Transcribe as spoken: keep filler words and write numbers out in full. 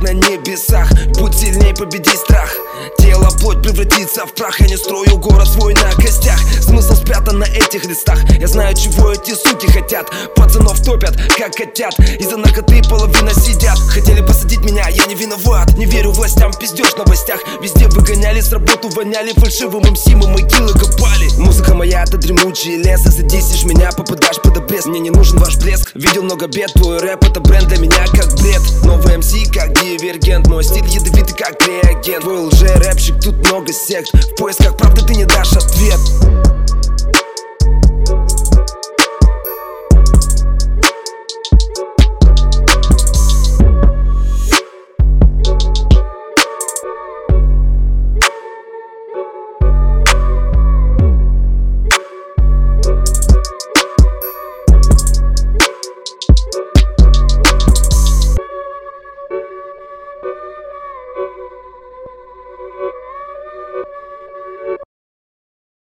на небесах. Будь сильней, победи страх. Тело, плоть превратится в прах. Я не строю город свой на костях. Смысл спрятан на этих листах. Я знаю, чего эти суки хотят. Пацанов топят, как хотят. Из-за наркоты половина сидят. Хотели посадить меня, я не виноват. Не верю властям, пиздёж в новостях. Везде выгоняли, с работу воняли. Фальшивым эм си мы могилы копали. Музыка моя, это дремучий лес. Если десишь меня, попадаешь под обрез. Мне не нужен ваш блеск. Видел много бед, твой рэп это бренд для меня как бред. Новый эм си как дивергент. Мой стиль ядовитый как реагент. Твой лже-рэпщик, тут много сект. В поисках правды ты не дашь ответ.